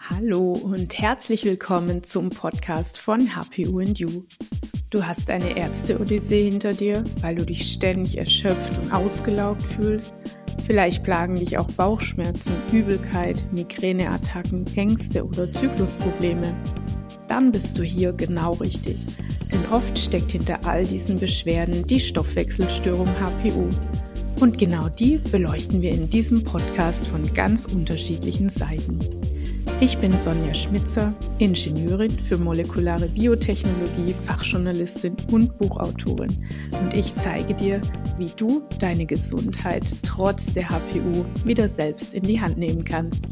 Hallo und herzlich willkommen zum Podcast von HPU&You. Du hast eine Ärzte-Odyssee hinter dir, weil du dich ständig erschöpft und ausgelaugt fühlst. Vielleicht plagen dich auch Bauchschmerzen, Übelkeit, Migräneattacken, Ängste oder Zyklusprobleme. Dann bist du hier genau richtig, denn oft steckt hinter all diesen Beschwerden die Stoffwechselstörung HPU. Und genau die beleuchten wir in diesem Podcast von ganz unterschiedlichen Seiten. Ich bin Sonja Schmitzer, Ingenieurin für molekulare Biotechnologie, Fachjournalistin und Buchautorin. Und ich zeige dir, wie du deine Gesundheit trotz der HPU wieder selbst in die Hand nehmen kannst.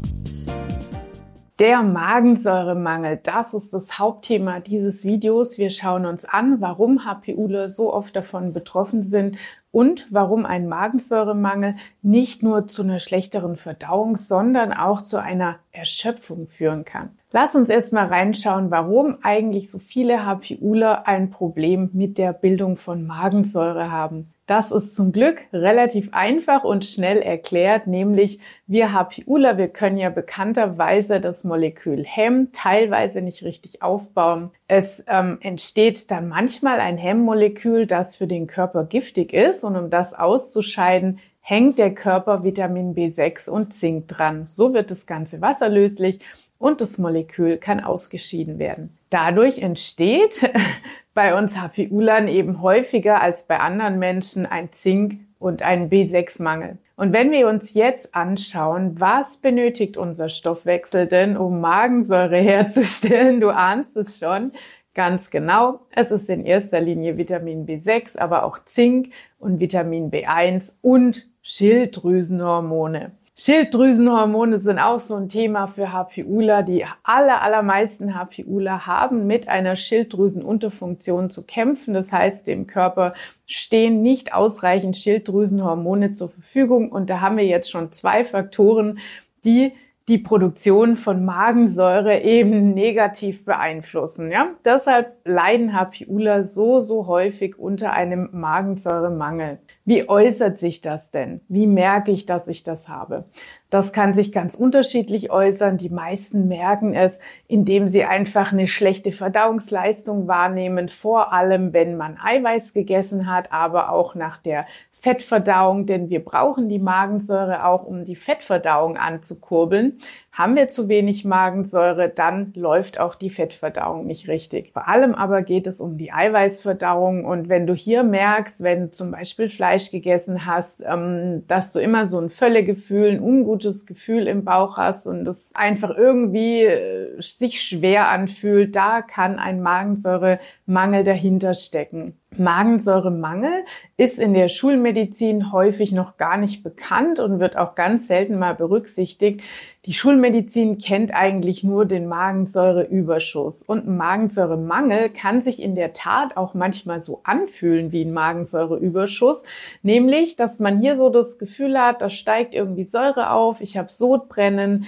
Der Magensäuremangel, das ist das Hauptthema dieses Videos. Wir schauen uns an, warum HPUler so oft davon betroffen sind und warum ein Magensäuremangel nicht nur zu einer schlechteren Verdauung, sondern auch zu einer Erschöpfung führen kann. Lass uns erstmal reinschauen, warum eigentlich so viele HPUler ein Problem mit der Bildung von Magensäure haben. Das ist zum Glück relativ einfach und schnell erklärt, nämlich wir HPUler, wir können ja bekannterweise das Molekül Häm teilweise nicht richtig aufbauen. Es entsteht dann manchmal ein Hämmolekül, das für den Körper giftig ist, und um das auszuscheiden, hängt der Körper Vitamin B6 und Zink dran. So wird das Ganze wasserlöslich und das Molekül kann ausgeschieden werden. Dadurch entsteht bei uns HPUlern eben häufiger als bei anderen Menschen ein Zink- und ein B6-Mangel. Und wenn wir uns jetzt anschauen, was benötigt unser Stoffwechsel denn, um Magensäure herzustellen, du ahnst es schon, ganz genau, es ist in erster Linie Vitamin B6, aber auch Zink und Vitamin B1 und Schilddrüsenhormone. Schilddrüsenhormone sind auch so ein Thema für HPUler. Die allermeisten HPUler haben mit einer Schilddrüsenunterfunktion zu kämpfen. Das heißt, dem Körper stehen nicht ausreichend Schilddrüsenhormone zur Verfügung. Und da haben wir jetzt schon 2 Faktoren, die die Produktion von Magensäure eben negativ beeinflussen. Ja? Deshalb leiden HPUler so häufig unter einem Magensäuremangel. Wie äußert sich das denn? Wie merke ich, dass ich das habe? Das kann sich ganz unterschiedlich äußern. Die meisten merken es, indem sie einfach eine schlechte Verdauungsleistung wahrnehmen, vor allem wenn man Eiweiß gegessen hat, aber auch nach der Fettverdauung, denn wir brauchen die Magensäure auch, um die Fettverdauung anzukurbeln. Haben wir zu wenig Magensäure, dann läuft auch die Fettverdauung nicht richtig. Vor allem aber geht es um die Eiweißverdauung, und wenn du hier merkst, wenn du zum Beispiel Fleisch gegessen hast, dass du immer so ein Völlegefühl, ein ungutes Gefühl im Bauch hast und es einfach irgendwie sich schwer anfühlt, da kann ein Magensäuremangel dahinter stecken. Magensäuremangel ist in der Schulmedizin häufig noch gar nicht bekannt und wird auch ganz selten mal berücksichtigt. Die Schulmedizin kennt eigentlich nur den Magensäureüberschuss, und ein Magensäuremangel kann sich in der Tat auch manchmal so anfühlen wie ein Magensäureüberschuss, nämlich, dass man hier so das Gefühl hat, da steigt irgendwie Säure auf, ich habe Sodbrennen.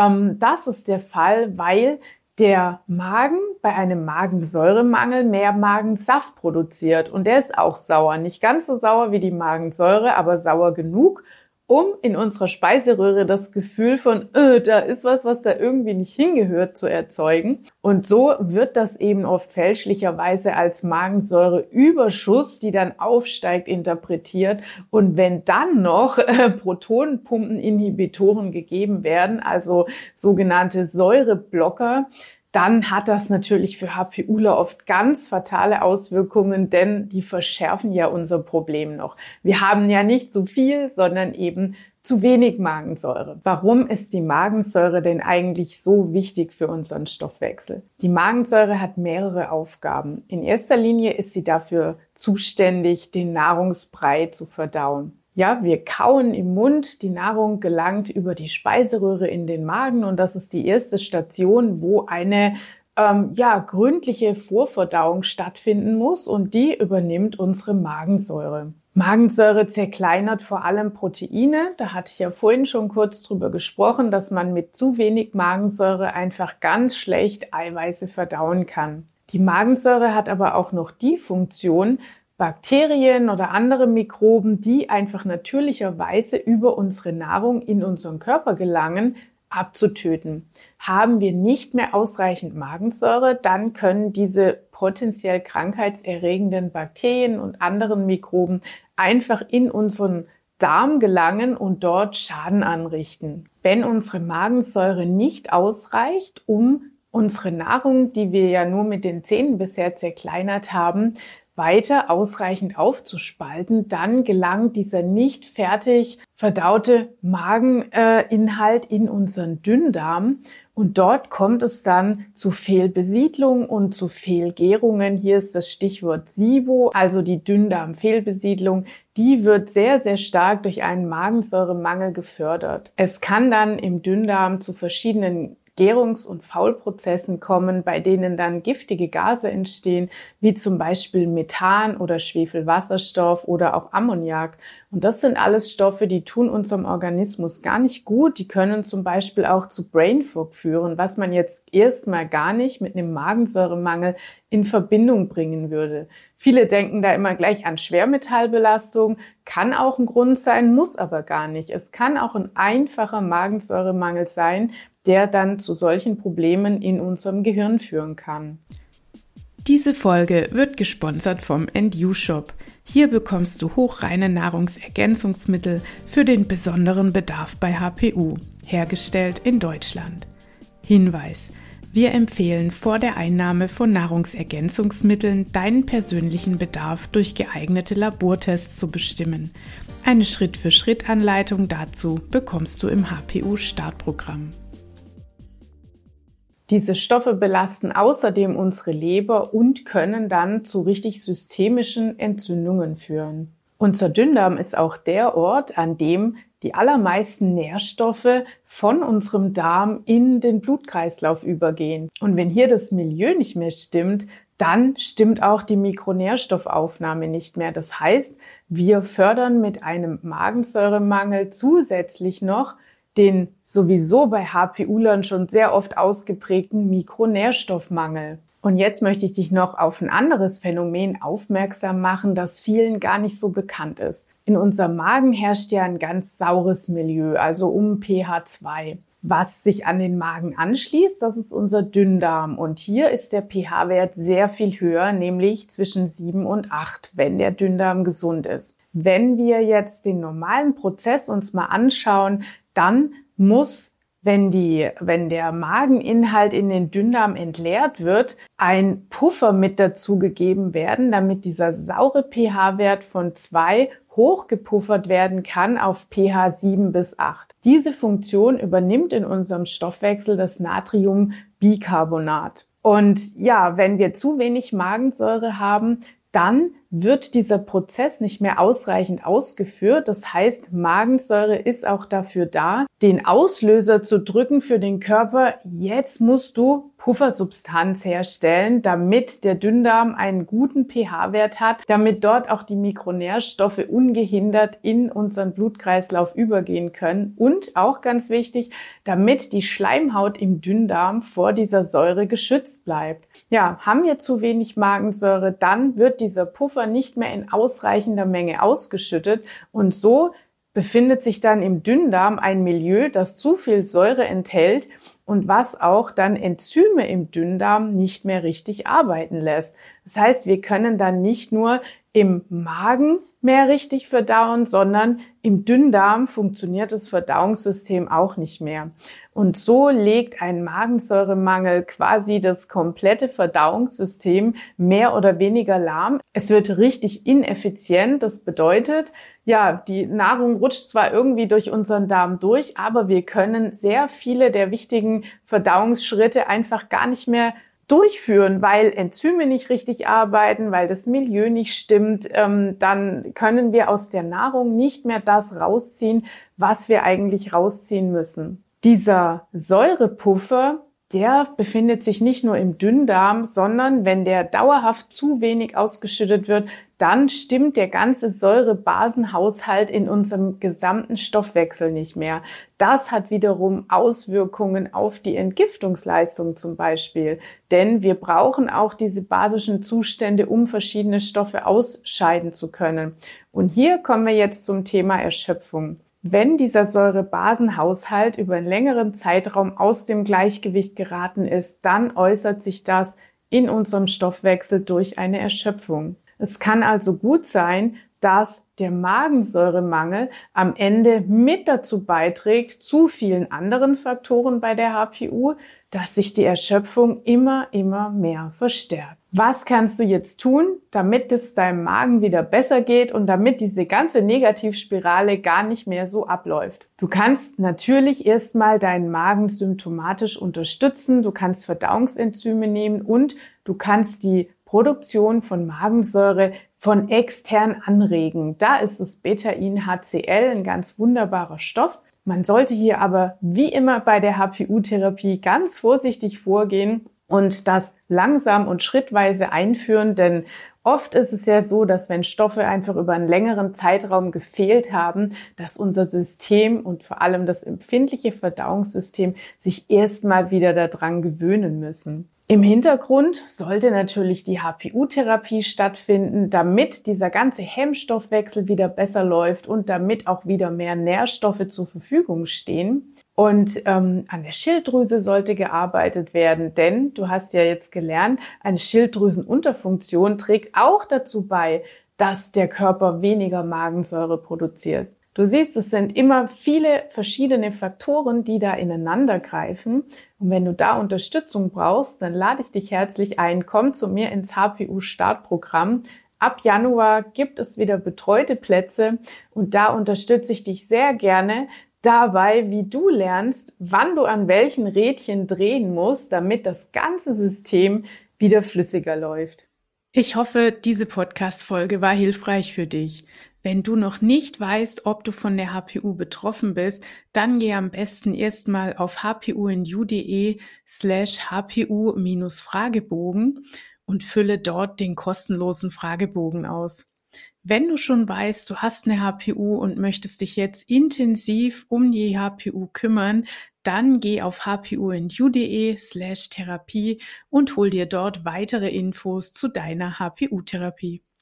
Das ist der Fall, weil der Magen bei einem Magensäuremangel mehr Magensaft produziert, und der ist auch sauer. Nicht ganz so sauer wie die Magensäure, aber sauer genug, um in unserer Speiseröhre das Gefühl von, da ist was da irgendwie nicht hingehört, zu erzeugen. Und so wird das eben oft fälschlicherweise als Magensäureüberschuss, die dann aufsteigt, interpretiert. Und wenn dann noch Protonenpumpeninhibitoren gegeben werden, also sogenannte Säureblocker, dann hat das natürlich für HPUler oft ganz fatale Auswirkungen, denn die verschärfen ja unser Problem noch. Wir haben ja nicht zu viel, sondern eben zu wenig Magensäure. Warum ist die Magensäure denn eigentlich so wichtig für unseren Stoffwechsel? Die Magensäure hat mehrere Aufgaben. In erster Linie ist sie dafür zuständig, den Nahrungsbrei zu verdauen. Ja, wir kauen im Mund, die Nahrung gelangt über die Speiseröhre in den Magen, und das ist die erste Station, wo eine gründliche Vorverdauung stattfinden muss, und die übernimmt unsere Magensäure. Magensäure zerkleinert vor allem Proteine. Da hatte ich ja vorhin schon kurz drüber gesprochen, dass man mit zu wenig Magensäure einfach ganz schlecht Eiweiße verdauen kann. Die Magensäure hat aber auch noch die Funktion, Bakterien oder andere Mikroben, die einfach natürlicherweise über unsere Nahrung in unseren Körper gelangen, abzutöten. Haben wir nicht mehr ausreichend Magensäure, dann können diese potenziell krankheitserregenden Bakterien und anderen Mikroben einfach in unseren Darm gelangen und dort Schaden anrichten. Wenn unsere Magensäure nicht ausreicht, um unsere Nahrung, die wir ja nur mit den Zähnen bisher zerkleinert haben, weiter ausreichend aufzuspalten, dann gelangt dieser nicht fertig verdaute Mageninhalt in unseren Dünndarm und dort kommt es dann zu Fehlbesiedlung und zu Fehlgärungen. Hier ist das Stichwort SIBO, also die Dünndarmfehlbesiedlung. Die wird sehr, sehr stark durch einen Magensäuremangel gefördert. Es kann dann im Dünndarm zu verschiedenen Gärungs- und Faulprozessen kommen, bei denen dann giftige Gase entstehen, wie zum Beispiel Methan oder Schwefelwasserstoff oder auch Ammoniak. Und das sind alles Stoffe, die tun unserem Organismus gar nicht gut. Die können zum Beispiel auch zu Brain Fog führen, was man jetzt erstmal gar nicht mit einem Magensäuremangel in Verbindung bringen würde. Viele denken da immer gleich an Schwermetallbelastung, kann auch ein Grund sein, muss aber gar nicht. Es kann auch ein einfacher Magensäuremangel sein, der dann zu solchen Problemen in unserem Gehirn führen kann. Diese Folge wird gesponsert vom &You Shop. Hier bekommst du hochreine Nahrungsergänzungsmittel für den besonderen Bedarf bei HPU, hergestellt in Deutschland. Hinweis: Wir empfehlen vor der Einnahme von Nahrungsergänzungsmitteln deinen persönlichen Bedarf durch geeignete Labortests zu bestimmen. Eine Schritt-für-Schritt-Anleitung dazu bekommst du im HPU-Startprogramm. Diese Stoffe belasten außerdem unsere Leber und können dann zu richtig systemischen Entzündungen führen. Unser Dünndarm ist auch der Ort, an dem die allermeisten Nährstoffe von unserem Darm in den Blutkreislauf übergehen. Und wenn hier das Milieu nicht mehr stimmt, dann stimmt auch die Mikronährstoffaufnahme nicht mehr. Das heißt, wir fördern mit einem Magensäuremangel zusätzlich noch den sowieso bei HPUlern schon sehr oft ausgeprägten Mikronährstoffmangel. Und jetzt möchte ich dich noch auf ein anderes Phänomen aufmerksam machen, das vielen gar nicht so bekannt ist. In unserem Magen herrscht ja ein ganz saures Milieu, also um pH 2. Was sich an den Magen anschließt, das ist unser Dünndarm. Und hier ist der pH-Wert sehr viel höher, nämlich zwischen 7 und 8, wenn der Dünndarm gesund ist. Wenn wir jetzt den normalen Prozess uns mal anschauen, dann muss, wenn der Mageninhalt in den Dünndarm entleert wird, ein Puffer mit dazugegeben werden, damit dieser saure pH-Wert von 2 hochgepuffert werden kann auf pH 7 bis 8. Diese Funktion übernimmt in unserem Stoffwechsel das Natriumbicarbonat. Und ja, wenn wir zu wenig Magensäure haben, dann wird dieser Prozess nicht mehr ausreichend ausgeführt. Das heißt, Magensäure ist auch dafür da, den Auslöser zu drücken für den Körper. Jetzt musst du Puffersubstanz herstellen, damit der Dünndarm einen guten pH-Wert hat, damit dort auch die Mikronährstoffe ungehindert in unseren Blutkreislauf übergehen können und auch ganz wichtig, damit die Schleimhaut im Dünndarm vor dieser Säure geschützt bleibt. Ja, haben wir zu wenig Magensäure, dann wird dieser Puffer nicht mehr in ausreichender Menge ausgeschüttet und so befindet sich dann im Dünndarm ein Milieu, das zu viel Säure enthält und was auch dann Enzyme im Dünndarm nicht mehr richtig arbeiten lässt. Das heißt, wir können dann nicht nur im Magen mehr richtig verdauen, sondern im Dünndarm funktioniert das Verdauungssystem auch nicht mehr. Und so legt ein Magensäuremangel quasi das komplette Verdauungssystem mehr oder weniger lahm. Es wird richtig ineffizient. Das bedeutet, ja, die Nahrung rutscht zwar irgendwie durch unseren Darm durch, aber wir können sehr viele der wichtigen Verdauungsschritte einfach gar nicht mehr durchführen, weil Enzyme nicht richtig arbeiten, weil das Milieu nicht stimmt, dann können wir aus der Nahrung nicht mehr das rausziehen, was wir eigentlich rausziehen müssen. Dieser Säurepuffer, der befindet sich nicht nur im Dünndarm, sondern wenn der dauerhaft zu wenig ausgeschüttet wird, dann stimmt der ganze Säurebasenhaushalt in unserem gesamten Stoffwechsel nicht mehr. Das hat wiederum Auswirkungen auf die Entgiftungsleistung zum Beispiel. Denn wir brauchen auch diese basischen Zustände, um verschiedene Stoffe ausscheiden zu können. Und hier kommen wir jetzt zum Thema Erschöpfung. Wenn dieser Säurebasenhaushalt über einen längeren Zeitraum aus dem Gleichgewicht geraten ist, dann äußert sich das in unserem Stoffwechsel durch eine Erschöpfung. Es kann also gut sein, dass der Magensäuremangel am Ende mit dazu beiträgt, zu vielen anderen Faktoren bei der HPU, dass sich die Erschöpfung immer mehr verstärkt. Was kannst du jetzt tun, damit es deinem Magen wieder besser geht und damit diese ganze Negativspirale gar nicht mehr so abläuft? Du kannst natürlich erstmal deinen Magen symptomatisch unterstützen, du kannst Verdauungsenzyme nehmen und du kannst die Produktion von Magensäure von extern anregen. Da ist das Betain-HCl ein ganz wunderbarer Stoff. Man sollte hier aber wie immer bei der HPU-Therapie ganz vorsichtig vorgehen und das langsam und schrittweise einführen, denn oft ist es ja so, dass wenn Stoffe einfach über einen längeren Zeitraum gefehlt haben, dass unser System und vor allem das empfindliche Verdauungssystem sich erstmal wieder daran gewöhnen müssen. Im Hintergrund sollte natürlich die HPU-Therapie stattfinden, damit dieser ganze Hemmstoffwechsel wieder besser läuft und damit auch wieder mehr Nährstoffe zur Verfügung stehen. Und an der Schilddrüse sollte gearbeitet werden, denn du hast ja jetzt gelernt, eine Schilddrüsenunterfunktion trägt auch dazu bei, dass der Körper weniger Magensäure produziert. Du siehst, es sind immer viele verschiedene Faktoren, die da ineinander greifen. Und wenn du da Unterstützung brauchst, dann lade ich dich herzlich ein. Komm zu mir ins HPU-Startprogramm. Ab Januar gibt es wieder betreute Plätze und da unterstütze ich dich sehr gerne dabei, wie du lernst, wann du an welchen Rädchen drehen musst, damit das ganze System wieder flüssiger läuft. Ich hoffe, diese Podcast-Folge war hilfreich für dich. Wenn du noch nicht weißt, ob du von der HPU betroffen bist, dann geh am besten erstmal auf hpuindu.de/hpu-Fragebogen und fülle dort den kostenlosen Fragebogen aus. Wenn du schon weißt, du hast eine HPU und möchtest dich jetzt intensiv um die HPU kümmern, dann geh auf hpuindu.de/Therapie und hol dir dort weitere Infos zu deiner HPU-Therapie.